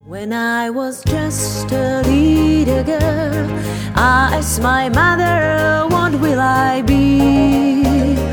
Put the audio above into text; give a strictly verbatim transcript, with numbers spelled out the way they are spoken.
When I was just a little girl, I asked my mother, what will I be?